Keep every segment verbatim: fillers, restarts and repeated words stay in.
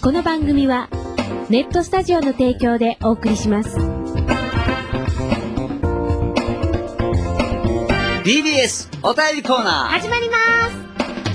この番組はネットスタジオの提供でお送りします。 ディービーエス お便りコーナー始まります。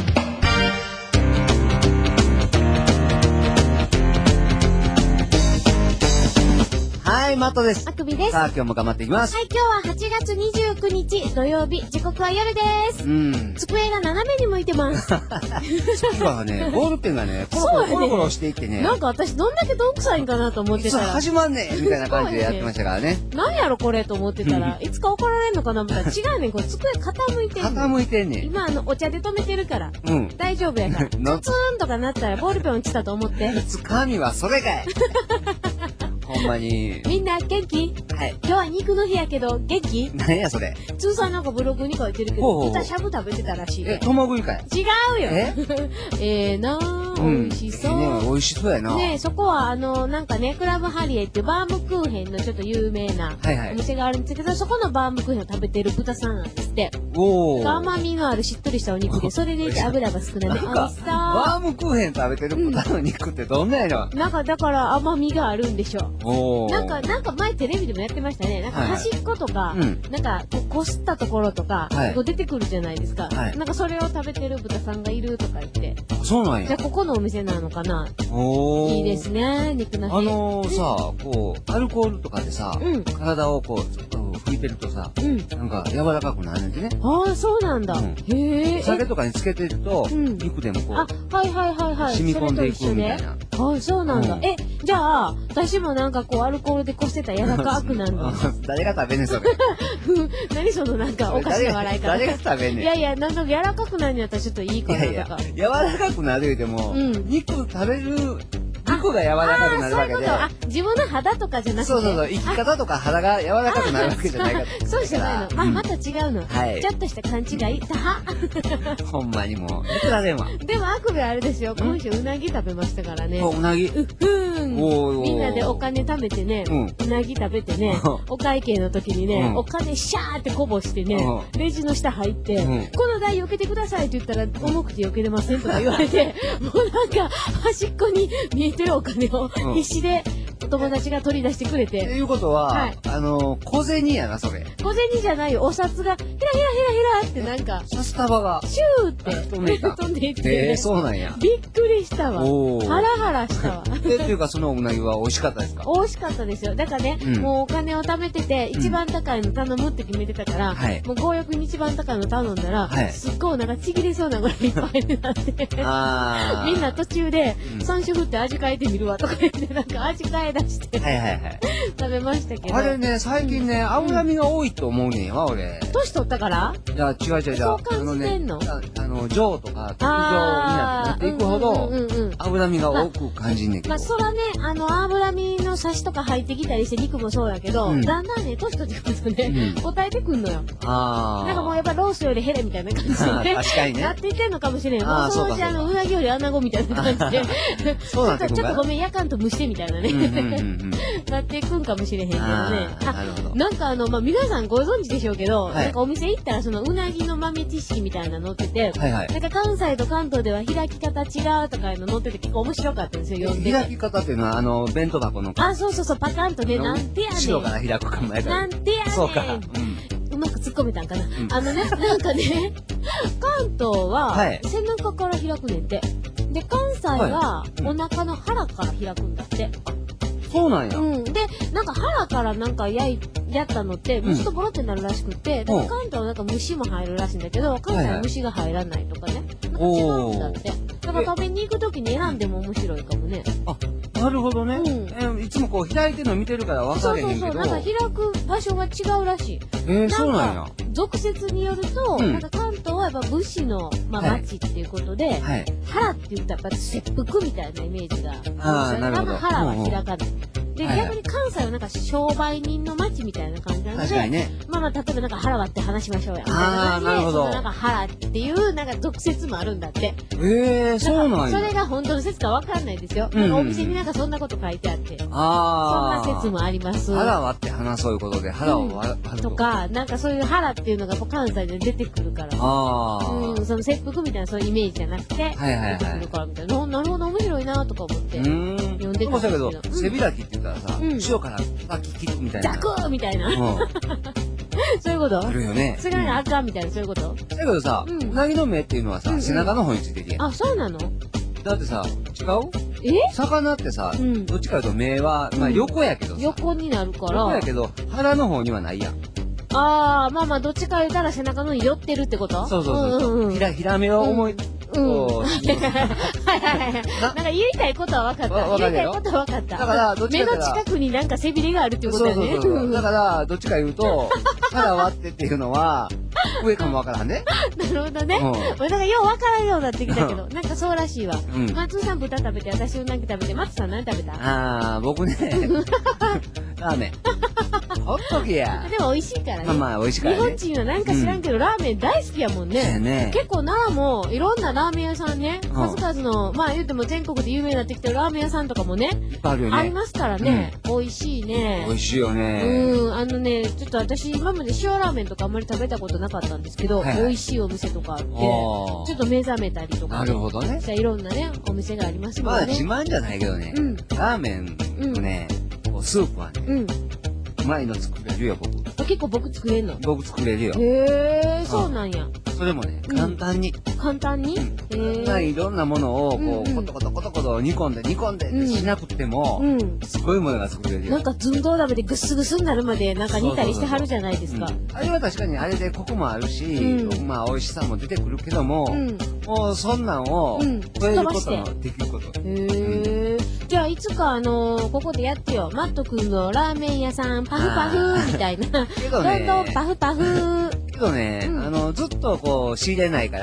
はい、マットです。 あくびです。 さあ、今日も頑張っていきます。 はい、今日ははちがつにじゅうくにち土曜日、時刻は夜です。うん。机が斜めに向いてます。 今はね、ボールペンがね、コロコロコロコロしていってね。 なんか私どんだけどんくさいんかなと思ってたら。 いつ始まんねんみたいな感じでやってましたからね。 何やろこれと思ってたら、いつか怒られんのかなみたいな。違うねん、これ机傾いてんねん。 傾いてんねん。 今あの、お茶で止めてるから。うん。大丈夫やから。ツツーンとかなったらボールペン落ちたと思って。 つかみはそれかい。ほんまに。 みんな元気？はい。今日は肉の日やけど元気？ 何やそれ。 通算なんかブログに書いてるけど、豚しゃぶ食べてたらしいで。 え、トマグリかい？ 違うよ。ええーなー、美味しそう。 ね、美味しそうやな。 ね、そこはあの、なんかね、クラブハリエっていうバームクーヘンのちょっと有名なお店があるんですけど、そこのバームクーヘンを食べてる豚さんなんですって。おー。甘みのあるしっとりしたお肉で、それでいて油が少なめ。美味しそう。 バームクーヘン食べてる豚の肉ってどんなんやろ？ なんかだから甘みがあるんでしょう。おー。なんか、なんか前テレビでもやってましたね。なんか端っことか、なんかこすったところとか、こう出てくるじゃないですか。なんかそれを食べてる豚さんがいるとか言って。 そうなんや。 じゃあここのお店なのかな。おー。いいですね、肉の日。 あのー、さ、こう、アルコールとかでさ、体をこう、ちょっと拭いてるとさ、なんか柔らかくなるんでね。 ああ、そうなんだ。へえ。 お酒とかにつけてると、肉でもこう、 あ、はいはいはいはい。 染み込んでいくみたいな。 ああ、そうなんだ。え、じゃあ、私もなんかこう、アルコールでこしてたら柔らかくなるの。 誰が食べんねん、それ。 何そのなんかおかしな笑い方。 誰が食べんねん。 いやいや、なんか柔らかくなるんやったらちょっといいかなとか。いやいや、 柔らかくなるでも、肉食べる、肉が柔らかくなるわけで。 あ、自分の肌とかじゃなくて。 そうそうそう、生き方とか肌が柔らかくなるわけじゃないから。 そうじゃないの。まあ、また違うの。はい。ちょっとした勘違い。たは。 ほんまにもう。いくらでも。 でも、あくびあれですよ。今週うなぎ食べましたからね。 うなぎ。 うふーん。みんなでお金貯めてね、うなぎ食べてね、お会計の時にね、お金シャーってこぼしてね、レジの下入って、この台避けてくださいって言ったら、重くて避けれませんとか言われて、もうなんか、端っこに見えてるお金を、必死でお友達が取り出してくれて。 っていうことは、あの、小銭やな、それ。 小銭じゃないよ。お札が、ひらひらひらひらってなんか、 札束が、 シューって飛んでいった。飛んでいって。 えー、そうなんや。 びっくりしたわ。ハラハラしたわ。 え、っていうか、そのうなぎは美味しかったですか？ 美味しかったですよ。だからね、もうお金を貯めてて、一番高いの頼むって決めてたから、もう強欲に一番高いの頼んだら、すっごいなんかちぎれそうなぐらいいっぱいになって、みんな途中で、山椒振って味変えてみるわとか言って、なんか味変え出して、はいはいはい。食べましたけど。 あれね、最近ね、脂身が多いと思うねんわ、俺。 年取ったから？ いや、違う違う違う。 そう感じてんの？ あの、上とか、特上になっていくほど、脂身が多く感じんねんけど。 まあ、そらね、あの、脂身のサシとか入ってきたりして肉もそうやけど、だんだんね、年取ってくるとね、答えてくんのよ。ああ。なんかもうやっぱロースよりヘレみたいな感じでね。 確かにね。 なっていってんのかもしれん。もうそのうちあの、うなぎよりアナゴみたいな感じで。そうなんだ。ちょっとごめん、やかんと蒸してみたいなね。なっていくんかもしれへんけどね。あ、なんかあの、まあ、皆さんご存知でしょうけど、なんかお店行ったらそのうなぎの豆知識みたいなの載ってて、なんか関西と関東では開き方違うとかいうの載ってて結構面白かったんですよ、読んで。 開き方っていうのはあの、弁当箱の。 あ、そうそうそう、パカンとね、なんてやねん。 後ろから開くか前から。 なんてやねん。そうか。うまく突っ込めたんかな。あのね、なんかね、関東は背中から開くねんて。で、関西はお腹の腹から開くんだって。 そうなんや。 うん。で、なんか腹からなんか焼い、やったのって、蒸すとボロってなるらしくて、で、関東はなんか虫も入るらしいんだけど、関西は虫が入らないとかね。なんか違うんだって。だから食べに行くときに選んでも面白いかもね。 あ、なるほどね。うん。いつもこう開いてるの見てるから分かれへんけど。そうそうそう。 なんか開く場所が違うらしい。 えー、そうなんや。 俗説によると、なんか関東はやっぱ武士の、まあ、町っていうことで、腹って言ったらやっぱ切腹みたいなイメージが。 ああ、なるほど。 腹は開かない。で、 で、逆に関西はなんか商売人の街みたいな感じなので、 確かにね。 まあまあ、例えばなんか腹割って話しましょうや。 ああ、なるほど。 なんか腹っていう、なんか俗説もあるんだって。 ええ、そうなんや。 それが本当の説かわかんないですよ。なんかお店になんかそんなこと書いてあって。ああ。そんな説もあります。 腹割って話そういうことで、腹を割るとか、なんかそういう腹っていうのが関西で出てくるから。ああ。うん、その切腹みたいなそういうイメージじゃなくて、出てくるからみたいな。なるほど、面白いなとか思って。うん。読んでたんですけど。 背開きって言ったらさ、塩からバキ切るみたいな。 ザクーみたいな。そういうことあるよね。 それがあかんみたいな、そういうこと？ だけどさ、うなぎの目っていうのはさ、背中の方についてるやん。 あ、そうなの？ だってさ、違う？ え？ 魚ってさ、どっちかというと目は、まあ横やけどさ。 横になるから。 横やけど、腹の方にはないやん。 ああ、まあまあ、どっちか言ったら背中の方に寄ってるってこと？ そうそうそう。ひら、ひらめを思い、 うん。はいはいはい。なんか言いたいことは分かった。言いたいことは分かった。だから、どっちか目の近くになんか背びれがあるってことだよね。 そうそうそう。だから、どっちか言うと、腹割ってっていうのは、上かも分からんね。 なるほどね。俺なんかよう分からんようになってきたけど、なんかそうらしいわ。松さん豚食べて、私うなぎ食べて、松さん何食べた？ ああ、僕ね、ラーメン。ほっとけや。 でも美味しいからね。 まあまあ美味しいからね。 日本人はなんか知らんけど、ラーメン大好きやもんね。結構奈良もいろんなラーメン屋さんね、数々の、まあ言っても全国で有名になってきてるラーメン屋さんとかもね、ありますからね。美味しいね。 美味しいよね。 うん、あのね、ちょっと私今まで塩ラーメンとかあんまり食べたことなかったんですけど、美味しいお店とかあって、ちょっと目覚めたりとか。 なるほどね。 いろんなね、お店がありますもんね。 まあ自慢じゃないけどね、ラーメンのね、スープはね、うまいの作れるよ、僕。 結構僕作れんの？ 僕作れるよ。 へえ、そうなんや。 それもね、簡単に。 簡単に？ へえ。いろんなものを、こう、コトコトコトコト煮込んで煮込んでってしなくても、すごいものが作れるよ。 なんか寸胴鍋でグッスグスになるまでなんか煮たりしてはるじゃないですか。 あれは確かにあれでコクもあるし、まあ美味しさも出てくるけども、もうそんなんを超えることもできること。へえ。じゃあいつかあのここでやってよ。マット君のラーメン屋さんパフパフみたいな。けどね。どんどんパフパフ。 けどね、あの、ずっとこう仕入れないから、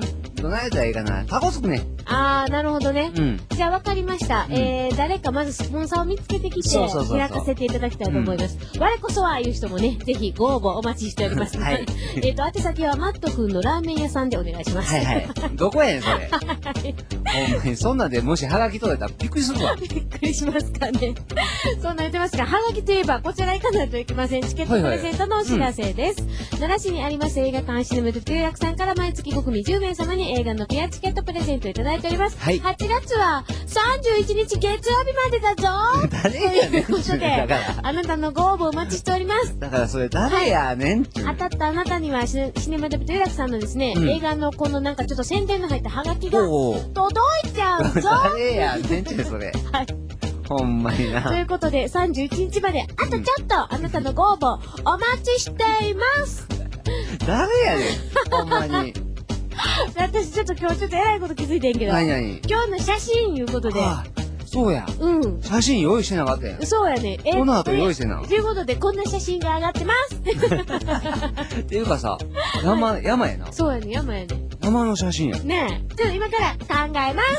どないやったらいいかな。タコつくね。 あー、なるほどね。じゃあ分かりました。えー、誰かまずスポンサーを見つけてきて、開かせていただきたいと思います。我こそはいう人もね、ぜひご応募お待ちしております。はい。えっと、宛先はマット君のラーメン屋さんでお願いします。 はいはい。どこやねん、それ。ほんまに、そんなんでもしハガキ届いたらびっくりするわ。 びっくりしますかね。そんな言ってますが、ハガキといえばこちら行かないといけません。チケットプレゼントのお知らせです。奈良市にあります映画館シネマドゥ約さんから毎月ご組じゅうめい様に映画のペアチケットプレゼントいただいております。はい。はちがつはさんじゅういちにち月曜日までだぞ。 誰やねん。 ということで、あなたのご応募お待ちしております。 だからそれ誰やねん。 当たったあなたにはシネマドゥ約さんのですね、映画のこのなんかちょっと宣伝の入ったハガキが届いちゃうぞ。 誰やねんってそれ。はい。ほんまにな。 ということで、さんじゅういちにちまで、あとちょっと、あなたのご応募、お待ちしています。 誰やねん、ほんまに。 私ちょっと今日ちょっと偉いこと気づいてんけど。 何何今日の写真いうことで。 ああ、そうや。うん。写真用意してなかったやん。 そうやね。 えこの後用意してな。 ということで、こんな写真が上がってます。 っていうかさ、山、山やな。 そうやね、山やね。 山の写真や。 ねえ。ちょっと今から考えます。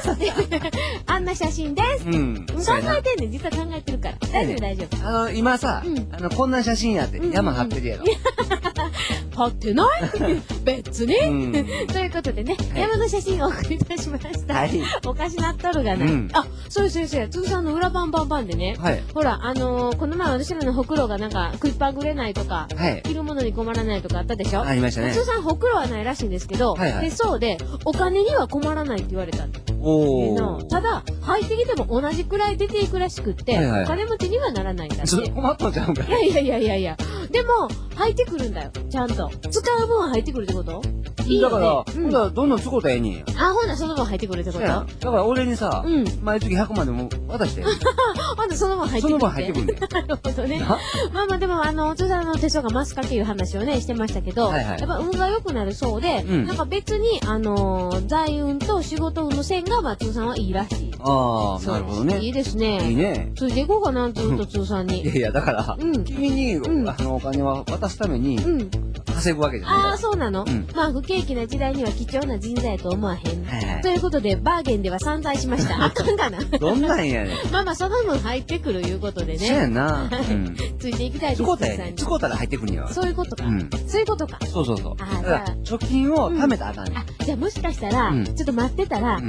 あんな写真です。うん。考えてんねん。実は考えてるから。大丈夫大丈夫。 あの、今さ、あの、こんな写真やって山貼ってるやろ。 貼ってない別に。ということでね、山の写真をお送りいたしました。はい。おかしなっとるがな。あ、そうそうそう。つーさんの裏バンバンバンでね。はい。ほら、あの、この前私らのほくろがなんか食いっぱぐれないとか、はい。着るものに困らないとかあったでしょ。 ありましたね。 つーさんほくろはないらしいんですけど、はいはい。で、そうで、お金には困らないって言われた。おー。ただ、履いてきても同じくらい出ていくらしくって、お金持ちにはならないんだって。 それ困ったんちゃうか。 いやいやいやいやいや。でも、履いてくるんだよ。ちゃんと。使う分は入ってくるってこといいよね。だから、ほんならどんどん使うたらええねんや。 あ、ほんならその分入ってくるってことだから俺にさ、毎月ひゃくまんでも渡して。 ほんならその分入ってくる。 その分入ってくるね。 なるほどね。まあまあでも、あの、お父さんの手相がマスカっていう話をね、してましたけど、やっぱ運が良くなるそうで、なんか別に、あの、財運と仕事運の線が、まあ、通さんはいいらしい。 ああ、なるほどね。 いいですね。 いいね。 ついていこうかな、ずっと通さんに。 いやいや、だから、君に、あの、お金は渡すために、稼ぐわけじゃない。 ああ、そうなの。まあ、不景気な時代には貴重な人材と思わへん。ということで、バーゲンでは散財しました。あかんかな。 どんなんやねん。 まあまあ、その分入ってくるいうことでね。 そうやな。 ついていきたいです。 使うたら、使うたら入ってくるんやわ。 そういうことか。そういうことか。 そうそうそう。ああ、貯金を貯めたらあかんねん。あ、 じゃあもしかしたら、ちょっと待ってたら、はい、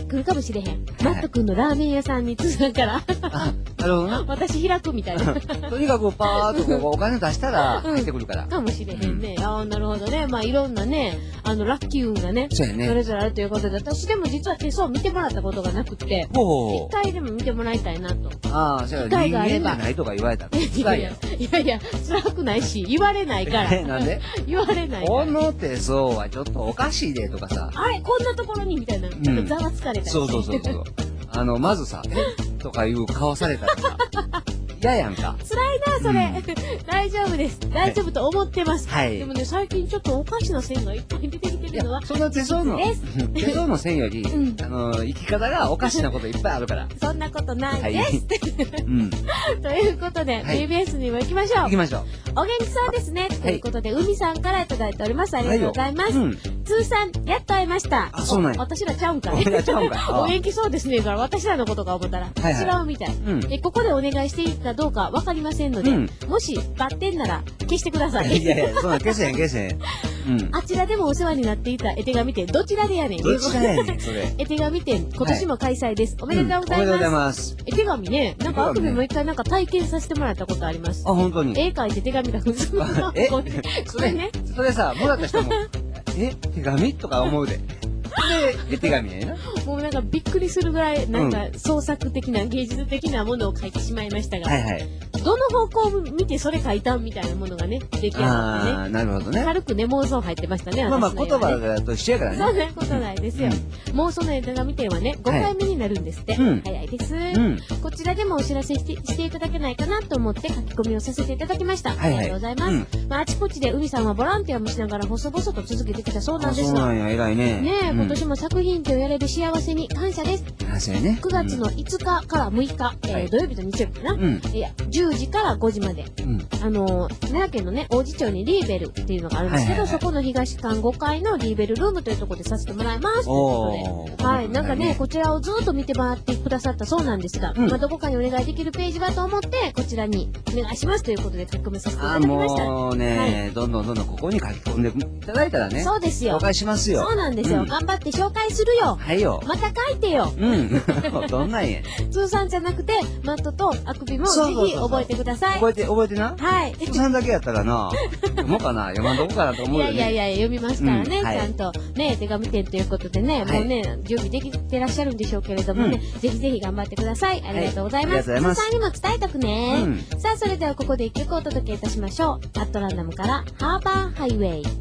来るかもしれへん。マット君のラーメン屋さんに通さんから。 あ、なるほどな。 私開くみたいな。 とにかくパーっとお金出したら入ってくるから。 かもしれへんね。ああ、なるほどね。まあいろんなね、あの、ラッキー運がね、それぞれあるということで、私でも実は手相見てもらったことがなくて、一回でも見てもらいたいなと。 ああ、じゃあ人間じゃないとか言われたら。いやいや、いやいや、辛くないし、言われないから。 なんで言われないから。 この手相はちょっとおかしいでとかさ。 あれ、こんなところにみたいな。ざわつかれたり。 そうそうそうそう。あの、まずさ、えとかいう顔されたらさ、嫌やんか。 辛いな、それ。大丈夫です。大丈夫と思ってます。はい。でもね、最近ちょっとおかしな線がいっぱい出てきてるのは。 そんな手相の、手相の線より、あの、生き方がおかしなこといっぱいあるから。 そんなことないです。ということで、ビービーエス にも行きましょう。 行きましょう。 お元気そうですね。ということで、海さんからいただいております。ありがとうございます。通算、やっと会いました。 あ、そうなんや。 私らちゃうんかい。 ちゃうんかい。 お元気そうですね。から私らのことか思ったら、違うみたい。ここでお願いしていいかどうかわかりませんので、もしバッテンなら消してください。 いやいや、そんな消せへん消せへん。 あちらでもお世話になっていた絵手紙展、どちらでやねん。 どちらやねん、それ。 絵手紙展、今年も開催です。おめでとうございます。おめでとうございます。絵手紙ね、なんかあくびも一回なんか体験させてもらったことあります。 あ、本当に。 絵描いて手紙がえそれね、それさ、もらった人も、え手紙とか思うで。で、手紙やな。 もうなんかびっくりするぐらい、なんか創作的な、芸術的なものを書いてしまいましたが、はいはい。どの方向を見てそれ書いたみたいなものがね、出来上がってね。 ああ、なるほどね。 軽くね、妄想入ってましたね、 まあまあ、言葉と一緒やからね。 そんなことないですよ。妄想の絵手紙展はね、ごかいめになるんですって。早いです。こちらでもお知らせしていただけないかなと思って書き込みをさせていただきました。ありがとうございます。まあ、あちこちで海さんはボランティアもしながら細々と続けてきたそうなんですが。 そうなんや、偉いね。 ねえ、今年も作品展をやれる幸せに感謝です。 そうやね。 くがつのいつかからむいか、え土曜日と日曜日かな。いや、じゅうじからごじまで。あの、奈良県のね、王子町にリーベルっていうのがあるんですけど、そこの東館ごかいのリーベルルームというところでさせてもらいます。ということで。はい。なんかね、こちらをずっと見て回ってくださったそうなんですが、まあ、どこかにお願いできるページはと思って、こちらにお願いしますということで書き込みさせていただきました。 もうね、どんどんどんどんここに書き込んでいただいたらね。 そうですよ。 紹介しますよ。 そうなんですよ。頑張って紹介するよ。 はいよ。 また書いてよ。 うん。どんなんや。 通算じゃなくて、マットとあくびもぜひ覚えてください。 覚えて、覚えてな。 はい。 通算だけやったらな、読もうかな、読まんとこかなと思うよね。 いやいやいや、読みますからね、ちゃんと。ね、手紙展ということでね、もうね、準備できてらっしゃるんでしょうけれどもね、ぜひぜひ頑張ってください。ありがとうございます。通算にも伝えたくね。さあ、それではここで一曲お届けいたしましょう。アットランダムからハーバーハイウェイ。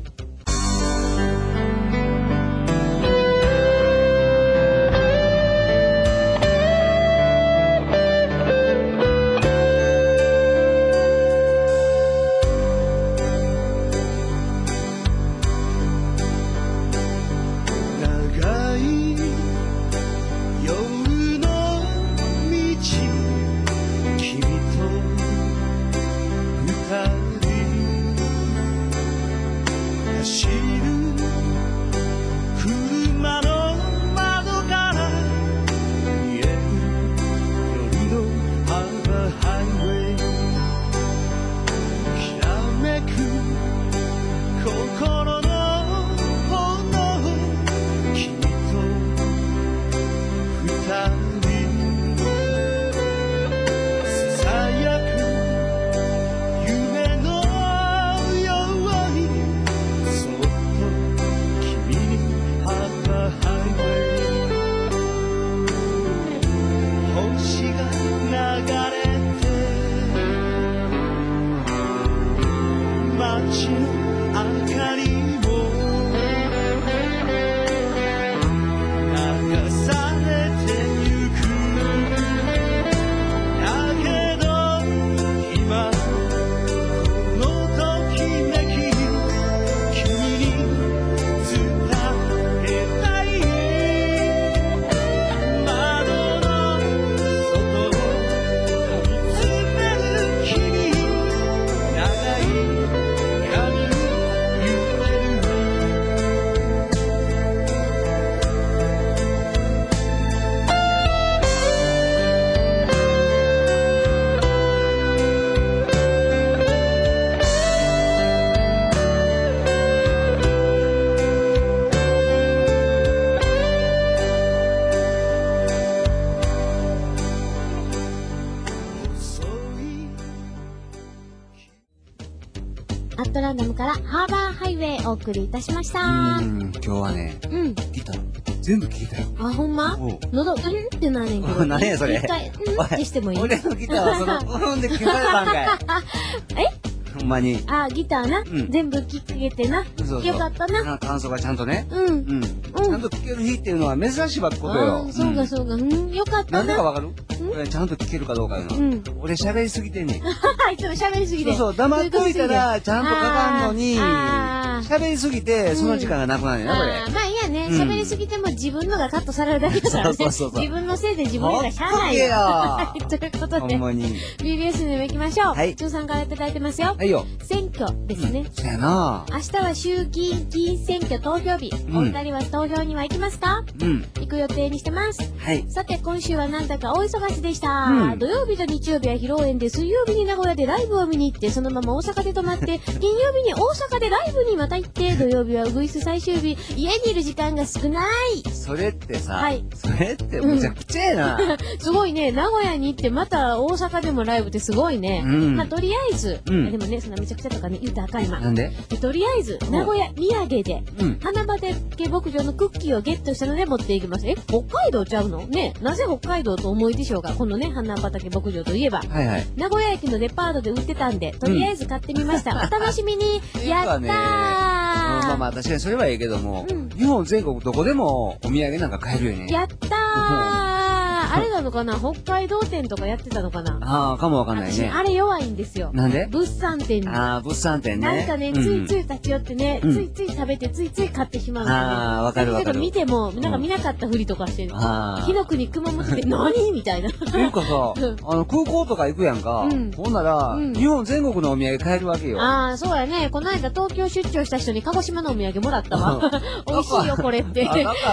窓のアットランダムからハーバーハイウェイお送りいたしました。 うん、今日はね、うん。ギター、全部聞いたよ。 あ、ほんま？喉、うんってなんねんけど。 何やそれ。 一回、うんってしてもいい？ 俺のギターはその、うんで聞かれたんかい。 え？ ほんまに。 あ、ギターな。全部聞けてな。よかったな。 感想がちゃんとね。うん。うん。ちゃんと聞ける日っていうのは珍しいことよ。 そうかそうか。うん、よかったな。 なんでかわかる？ちゃんと聞けるかどうかいうの。うん。俺喋りすぎてんねん。 いつも喋りすぎて。 そうそう、黙っといたらちゃんとかかんのに、喋りすぎてその時間がなくなるんやな、これ。 まあいいやね。喋りすぎても自分のがカットされるだけだからね。そうそうそう。自分のせいで自分がしゃあないよ。ということで、ビービーエス にも行きましょう。はい。中さんからいただいてますよ。はいよ。選挙ですね。 そうやな。 明日は衆議院議員選挙投票日。お二人は投票には行きますか？うん。行く予定にしてます。はい。さて今週はなんだか大忙しでした。土曜日と日曜日は披露宴で、水曜日に名古屋でライブを見に行って、そのまま大阪で泊まって、金曜日に大阪でライブにまた行って、土曜日はウグイス最終日、家にいる時間が少ない。 それってさ、はい。それってむちゃくちゃやな。 すごいね。名古屋に行って、また大阪でもライブってすごいね。うん。まあとりあえず、うん。でもね、そんなめちゃくちゃとかね、言うたらあかん今。 なんで？ とりあえず、名古屋土産で、うん。花畑牧場のクッキーをゲットしたので持っていきます。え、北海道ちゃうの？ね、なぜ北海道と思いでしょうか？このね、花畑牧場といえば。はいはい。名古屋駅のデパートで売ってたんで、とりあえず買ってみました。お楽しみに。やったー。 まあまあ確かにそれはいいけども、日本全国どこでもお土産なんか買えるよね。 やったー。あれなのかな、北海道店とかやってたのかな。 ああ、かもわかんないね。 あれ弱いんですよ。 なんで？ 物産展に。 ああ、物産展ね。 なんかね、ついつい立ち寄ってね、ついつい食べて、ついつい買ってしまうんだよね。 ああ、わかるわかる。 見ても、なんか見なかったふりとかしてる。火の国熊本で何みたいな。 っていうかさ、あの、空港とか行くやんか。ほんなら、日本全国のお土産買えるわけよ。 ああ、そうやね。この間東京出張した人に鹿児島のお土産もらったわ。美味しいよ、これって。 だから、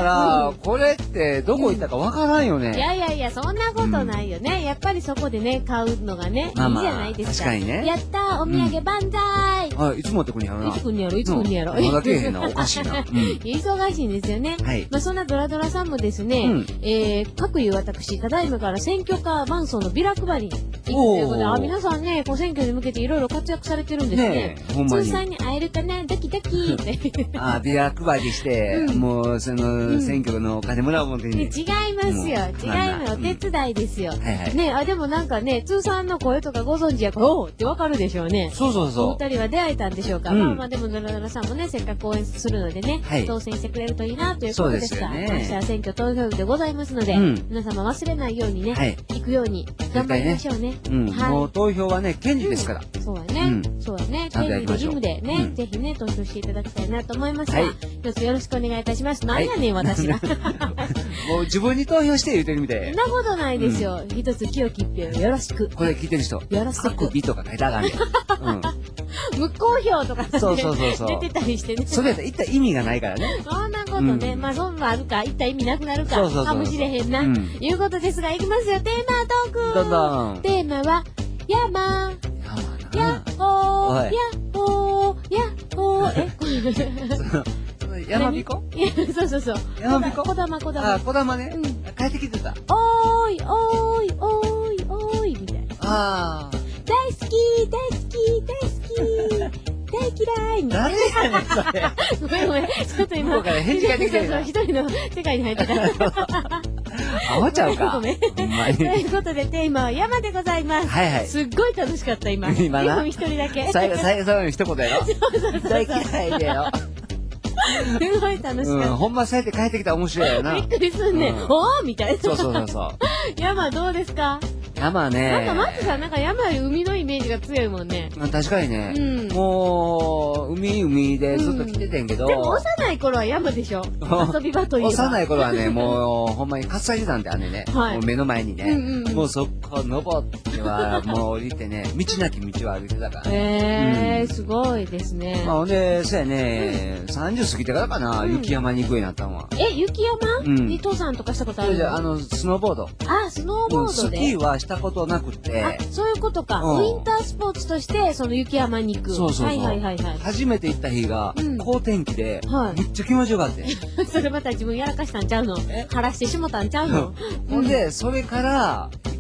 これってどこ行ったかわからんよね。 いやいやいや、そんなことないよね。やっぱりそこでね、買うのがね、いいじゃないですか。 確かにね。 やったー、お土産万歳。 あ、いつ持ってくんやろな。 いつくんやろ、いつくんやろ。 まだけえへんな、おかしいな。 忙しいんですよね。はい。まあそんなドラドラさんもですね、えー、各いう私、ただいまから選挙カー伴奏のビラ配りに行くということで、あ、皆さんね、こう選挙に向けていろいろ活躍されてるんですね。ほんまに。通さんに会えるかな、ドキドキって。 あ、ビラ配りして、もう、その、選挙のお金もらうもんでね。 違いますよ。違います。お手伝いですよ。ね、あ、でもなんかね、通さんの声とかご存知やから、おーってわかるでしょうね。 そうそうそう。 お二人は出会えたんでしょうか。まあまあでも、ドラドラさんもね、せっかく応援するのでね、当選してくれるといいなということですが、明日は選挙投票日でございますので、皆様忘れないようにね、行くように頑張りましょうね。 もう投票はね、権利ですから。 そうやね。そうやね。権利で義務でね、ぜひね、投票していただきたいなと思いますが、一つよろしくお願いいたします。なんやねん、私が。 もう自分に投票して言うてるみたい。 そんなことないですよ。一つ清き一票よろしく。 これ聞いてる人。 よろしく。 各美とか書いてあかんねん。 無効票とかそうそうそうそう。 出てたりしてね。 それやったら一体意味がないからね。 そんなことね。まあそんなあるか、一体意味なくなるか。かもしれへんな。いうことですが、いきますよ。テーマトーク。 どんどん。 テーマは、山。やっほー。やっほー。やっほー。え、これ。山彦？ そうそうそう。 山彦？ こだまこだま。 あ、こだまね。うん。帰ってきてた。 おーい、おーい、おーい、おーい、みたいな。 ああ。 大好き、大好き、大好き。大嫌いみたいな。 誰やねん、それ。 ごめんごめん。ちょっと今。 向こうから返事ができてる。 一人の世界に入ってた。 あわちゃうか。 ごめん。ということでテーマは山でございます。はいはい。すっごい楽しかった今。今な。一人だけ。 最後、最後、最後の一言やろ。そうそうそう。大嫌いだよ。 すごい楽しかった。 ほんまそうやって帰ってきたら面白いよな。 びっくりすんねん。おーみたいな。 そうそうそうそう。 山どうですか？ 山ね。 なんかマックさん、なんか山より海のイメージが強いもんね。 確かにね。うん、もう、海海でずっと来ててんけど。 でも幼い頃は山でしょ。遊び場といえば。 幼い頃はね、もうほんまに喝采してたんで、あれね。はい、もう目の前にね。うんうん、もうそこ登っては、もう降りてね、道なき道を歩いてたから。 へえ、すごいですね。 まあほんで、そうやね、さんじゅう過ぎてからかな、雪山に行くようになったのは。 え、雪山に登山とかしたことあるの？ あの、スノーボード。 あ、スノーボードで。 スキーはしたことなくて。 あ、そういうことか。ウィンタースポーツとして、その雪山に行く。 そうそうそう。はいはいはいはい。 初めて行った日が、好天気で、めっちゃ気持ちよかった。それまた自分やらかしたんちゃうの？晴らしてしもたんちゃうの？ ほんで、それから、行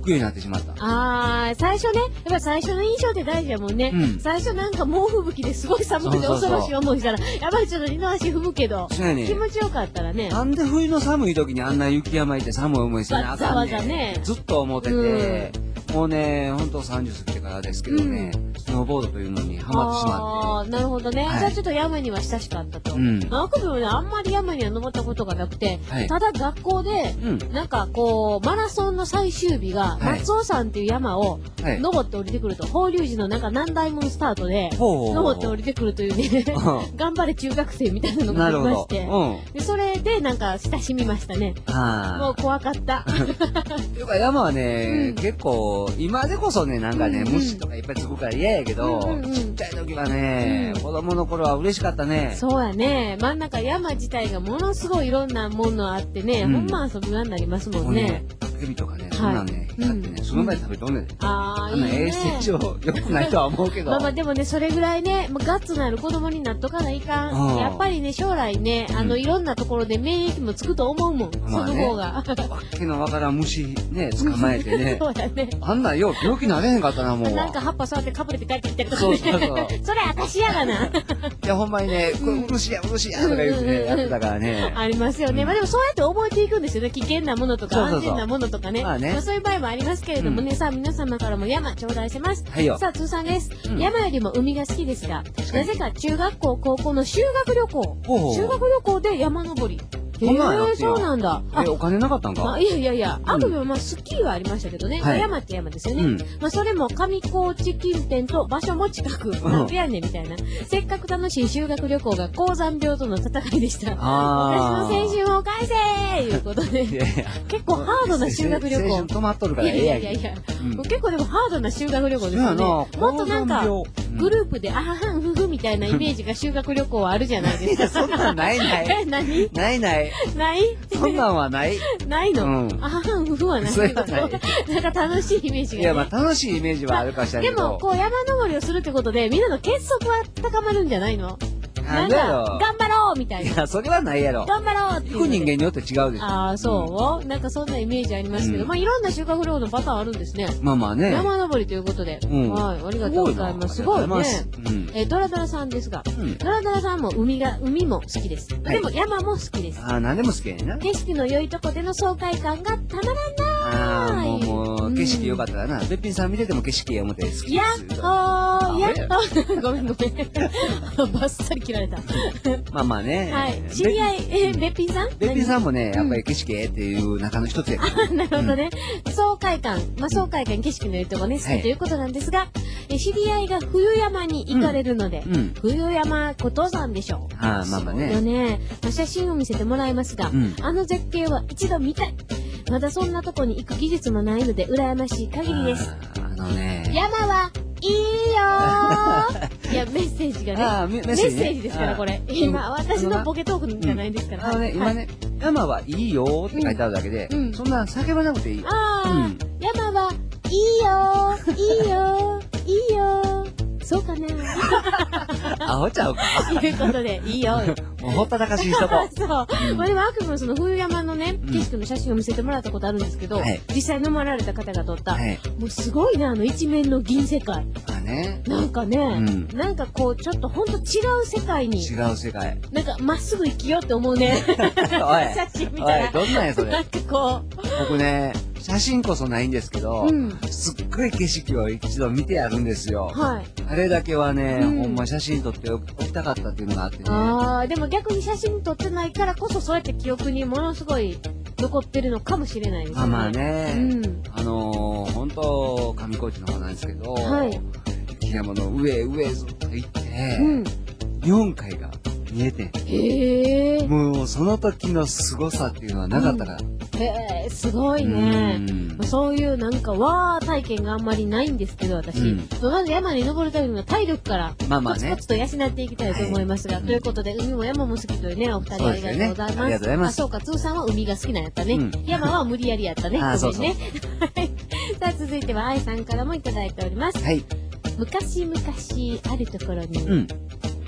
くようになってしまった。 ああ、最初ね、やっぱり最初の印象って大事やもんね。うん、最初なんか猛吹雪ですごい寒くて恐ろしい思いしたら、やっぱりちょっと二の足踏むけど、ね、気持ちよかったらね。 なんで冬の寒い時にあんな雪山行って寒い思いしてなあかんねんね。ずっと思ってて、うん、もうね、ほんとさんじゅう過ぎてからですけどね、うん、スノーボードというのにハマってしまって。 ああ、なるほどね。はい、じゃあちょっと山には親しかったと。うん、まあ、あくびもね、あんまり山には登ったことがなくて、はい、ただ学校で、うん、なんかこう、マラソンの最終日が、松尾山っていう山を登って降りてくると、法隆寺のなんか南大門スタートで、登って降りてくるというね、頑張れ中学生みたいなのがありまして、うん、でそれでなんか親しみましたね。もう怖かった。 ていうか山はね、うん、結構、今でこそね、なんかね、うんうん、虫とかいっぱいつくから嫌やけど、うんうんうん、ちっちゃい時はね、うん、子供の頃は嬉しかったね。 そうやね。真ん中山自体がものすごいいろんなものあってね、うん、ほんま遊び場になりますもんね。 ヘビとかね、そんなんね、やってね、その前で食べとんねん。ああ、いいね。衛生上良くないとは思うけど。 まあまあでもね、それぐらいね、ガッツのある子供になっとかないかん。やっぱりね、将来ね、あの、いろんなところで免疫もつくと思うもん。その方が。わけのわからん虫ね、捕まえてね。 そうやね。 あんなよう病気なれへんかったな、もう。 なんか葉っぱ触ってかぶれて帰ってきたりとかね。そうそうそう。それ私やがな。いや、ほんまにね、これ漆や、漆やとか言ってね、やってたからね。 ありますよね。まあでもそうやって覚えていくんですよね。危険なものとか安全なものとかね。まあね。そういう場合もありますけれどもね、うん、さあ皆様からも山頂戴します。はいよ。さあ通算です、うん。山よりも海が好きですが、なぜか中学校高校の修学旅行、ほう修学旅行で山登り。へえ、そうなんだ。 え、お金なかったんか、 まあ、いやいやいや、あくまでまあスキーはありましたけどね。山って山ですよね。うん、まあそれも上高地近辺と場所も近く、なんでやねんみたいな。せっかく楽しい修学旅行が高山病との戦いでした。私の青春を返せーいうことで。結構ハードな修学旅行。 青春止まっとるからええやん。いやいやいや、 うん、結構でもハードな修学旅行ですよね。もっとなんか、グループであははんふふみたいなイメージが修学旅行はあるじゃないですか。 そんなんないない。 え、何ないない。 ないそんなんはない。 ないの、うん、あははんふふはない。それはない。なんか楽しいイメージが、ね。 いや、まあ楽しいイメージはあるかしらけど。 でも、こう山登りをするってことで、みんなの結束は高まるんじゃないの？なんか、頑張ろうみたいな。 いや、それはないやろ。 頑張ろうっていう。 行く人間によって違うでしょ。 ああ、そう、うん、なんかそんなイメージありますけど、うん、まあいろんな修学旅行のパターンあるんですね。 まあまあね。 山登りということで。うん、はい、ありがとうございます。すごいね。うん、えー、ドラドラさんですが、うん、ドラドラさんも海が、海も好きです。はい、でも山も好きです。 ああ、何でも好きやねんな。 景色の良いとこでの爽快感がたまらんなー。 ああ、もう、もう、景色良かったらな。べっぴんさん見てても景色や思って好きです。 やっほー、やっほー。ごめんごめん。バッサリ切られた。 まあまあね。 はい。知り合い、え、べっぴんさんべっぴんさんもね、やっぱり景色ええっていう中の一つやから。なるほどね。爽快感。まあ爽快感、景色のいいとこね、好きということなんですが、知り合いが冬山に行かれるので、冬山小登山でしょう。 ああ、まあまあね。 よね。写真を見せてもらいますが、あの絶景は一度見たい。まだそんなとこに行く技術もないので、羨ましい限りです。 あのね。 山はいいよー。いや、メッセージがね。あメッセージですから、これ。今、私のボケトークじゃないですから。 あのね、今ね、山はいいよーって書いてあるだけで、そんな叫ばなくていい。 ああ、山はいいよー、いいよー、いいよー。そうかなアホちゃうかということで、いいよ。 もうほったらかしにしとこう。 そう。まあでも、あくまでその冬山のね、景色の写真を見せてもらったことあるんですけど、実際飲まれた方が撮った、もうすごいな、あの一面の銀世界。 あね。 なんかね、なんかこう、ちょっとほんと違う世界に。 違う世界。 なんか、まっすぐ生きようって思うね。 おい。 写真見たら。 おい、どんなんやそれ。 なんかこう。 僕ね、写真こそないんですけど、うん、すっごい景色を一度見てやるんですよ。はい。あれだけはね、うん、ほんま写真撮っておきたかったっていうのがあってね。 ああ、でも逆に写真撮ってないからこそそうやって記憶にものすごい残ってるのかもしれないですね。 まあまあね、うん、あのー、ほんと上高地の方なんですけど、はい。雪山の上上ずっと行って、うん、日本海が見えてん。へえ。もうその時の凄さっていうのはなかったから。うんへえ、すごいね。そういうなんか、わー体験があんまりないんですけど、私。うん、まず山に登るためには体力から、まあまあね、コツコツと養っていきたいと思いますが、はい、ということで、海も山も好きというね、お二人ありがとうございます。ね、ありがとうございます。あ、そうか、通さんは海が好きなんやったね。うん、山は無理やりやったね。 あ、そうそう。 ね。さあ、続いては、愛さんからもいただいております。はい。昔々あるところに、うん、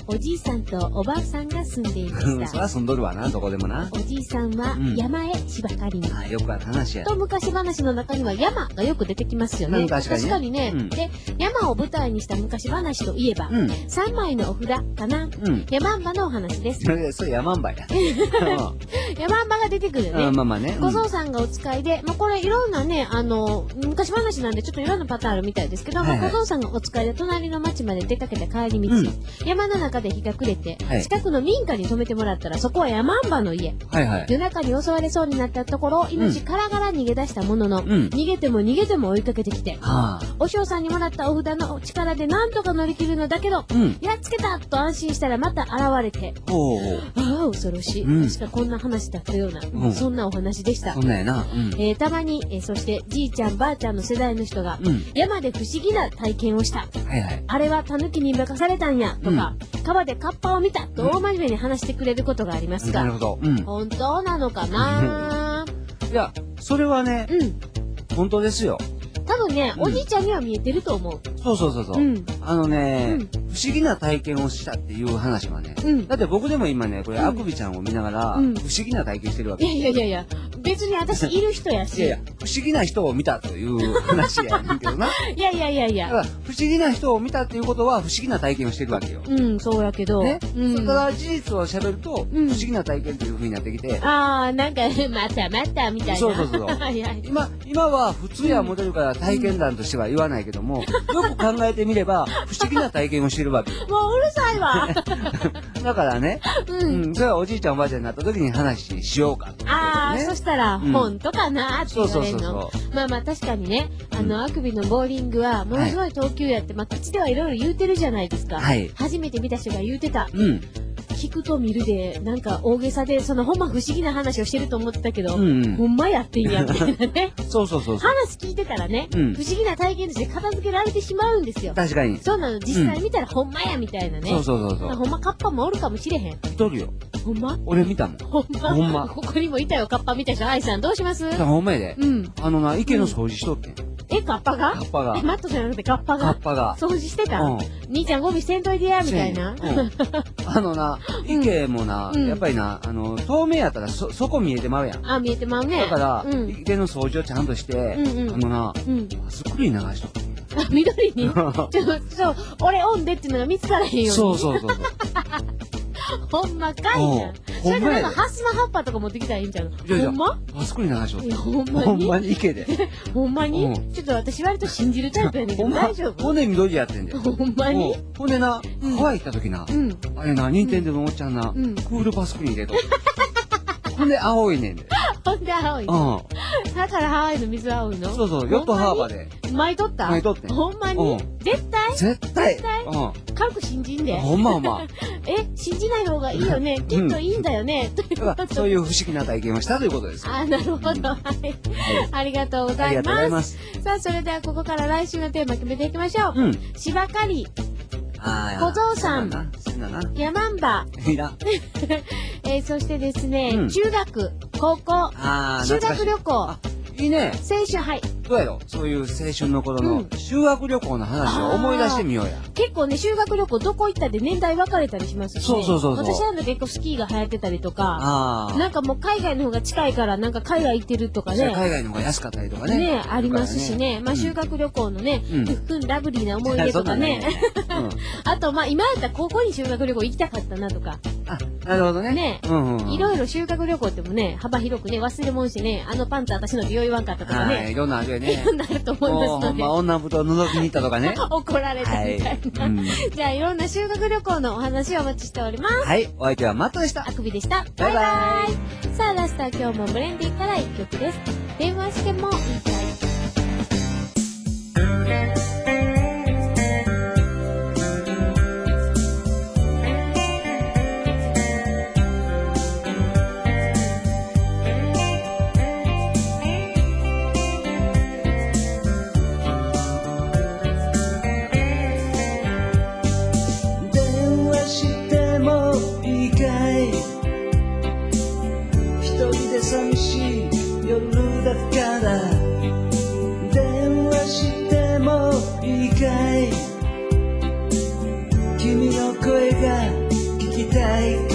おじいさんとおばあさんが住んでいました。 そりゃ住んどるわな、どこでもな。 おじいさんは山へ芝刈りに。 あ、よくある話や。 と昔話の中には山がよく出てきますよね。 確かにね。 確かにね。で、山を舞台にした昔話といえば、さんまいのお札かな。山んばのお話です。 それ山んばや。 山んばが出てくるね。 まあまあね。 小僧さんがお使いで、まあこれいろんなね、あの、昔話なんでちょっといろんなパターンあるみたいですけど、まあ小僧さんがお使いで隣の町まで出かけて帰り道、山の中で日が暮れて、近くの民家に泊めてもらったら、そこは山んばの家。夜中に襲われそうになったところ、命からがら逃げ出したものの、逃げても逃げても追いかけてきて、お嬢さんにもらったお札の力でなんとか乗り切るのだけど、やっつけたと安心したらまた現れて、ああ、恐ろしい。確かこんな話だったような、そんなお話でした。 そんなんやな。 えたまに、えそしてじいちゃんばあちゃんの世代の人が、山で不思議な体験をした。あれはタヌキに化かされたんや、とか、川でカッパを見た、と大真面目に話してくれることがありますが、本当なのかないや、それはね、本当ですよ。 多分ね、おじいちゃんには見えてると思う。 そうそうそうそう。あのね、不思議な体験をしたっていう話はね、だって僕でも今ね、これあくびちゃんを見ながら、不思議な体験してるわけ。 いやいやいや、別に私いる人やし。 いやいや、不思議な人を見たという話やねんけどな。 いやいやいやいや。 だから、不思議な人を見たっていうことは不思議な体験をしてるわけよ。 うん、そうやけど。 ね。それから事実を喋ると、不思議な体験という風になってきて。 ああ、なんか、またまたみたいな。 そうそうそう。今、今は普通やモデルから体験談としては言わないけども、よく考えてみれば、不思議な体験をしてるわけよ。 もううるさいわ。 だからね、うん、それはおじいちゃんおばあちゃんになった時に話しようか。 ああ、そしたら、本当かなって言われるの。まあまあ確かにね、あの、あくびのボーリングは、ものすごい投球やって、まあ口ではいろいろ言うてるじゃないですか。はい。初めて見た人が言うてた。うん。聞くと見るで、なんか大げさで、そのほんま不思議な話をしてると思ってたけど、うんうん、ほんまやってんや、みたいなね。 そうそうそうそう。 話聞いてたらね、うん、不思議な体験として片付けられてしまうんですよ。 確かに。 そうなの、実際見たらほんまや、みたいなね。 そうそうそうそう。 ほんまカッパもおるかもしれへん。 いとるよ。 ほんま俺見たもん。 ほんまほんま。ここにもいたよ、カッパ見た人。愛さんどうします？ ほんまやで。うん。あのな、池の掃除しとってん。 え、カッパがカッパが。 え、マットじゃなくてカッパがカッパが。 掃除してたうん。兄ちゃんゴミせんといてや、みたいな。 あのな、池もな、やっぱりな、あの、透明やったらそ、そこ見えてまうやん。 あ、見えてまうね。 だから、池の掃除をちゃんとして、あのな、マスクリ流しとく。 あ、緑にちょ、そう、俺オンでっていうのが見つからへんように。 そうそうそう。 ほんまかいな。それでなんかハスの葉っぱとか持ってきたらいいんちゃうの？ほんま？ マスクリ流しとって。 ほんまに？ ほんまに池で。 ほんまに？ちょっと私割と信じるタイプやねんけど大丈夫？ 骨緑やってんだよ。 ほんまに？ ほんでな、ハワイ行った時な、あれな、任天堂のおっちゃんな、クールパスクリン入れと。ほんで青いねんで。 ほんで青い。うん。だからハワイの水青いの？ そうそう、ヨットハーバーで。 巻いとった？ 巻いとって。 ほんまに？絶対？ 絶対。 絶対？うん。軽く信じんで。 ほんまほんま。 え、信じない方がいいよね。きっといいんだよね。 そういう不思議な体験をしたということです。 あ、なるほど。はい。ありがとうございます。ありがとうございます。さあ、それではここから来週のテーマ決めていきましょう。うん。芝刈り。小僧さん。山んば。 いら。 え、そしてですね、中学、高校、修学旅行。 いいね。 青春、はい。 どうやろそういう青春の頃の修学旅行の話を思い出してみようや。 結構ね、修学旅行どこ行ったで年代分かれたりしますし、 そうそうそう。 私は結構スキーが流行ってたりとか、なんかもう海外の方が近いからなんか海外行ってるとかね。 海外の方が安かったりとかね。 ね、ありますしね。まあ修学旅行のね、ふんラブリーな思い出とかね。あとまあ今やったら高校に修学旅行行きたかったなとか。 あ、なるほどね。 ね。いろいろ修学旅行ってもね、幅広くね、忘れもんしね、あのパンツ私の美容言わんかったとかね。 いろんなあるよね。 いろんなあると思いますので。 まあ女ぶと覗きに行ったとかね。 怒られたみたいな。じゃあいろんな修学旅行のお話をお待ちしております。 はい、お相手はマットでした。 あくびでした。バイバイ。さあラストは今日もブレンディから一曲です。電話してもいいかい。 寂しい夜だから電話してもいいかい君の声がたい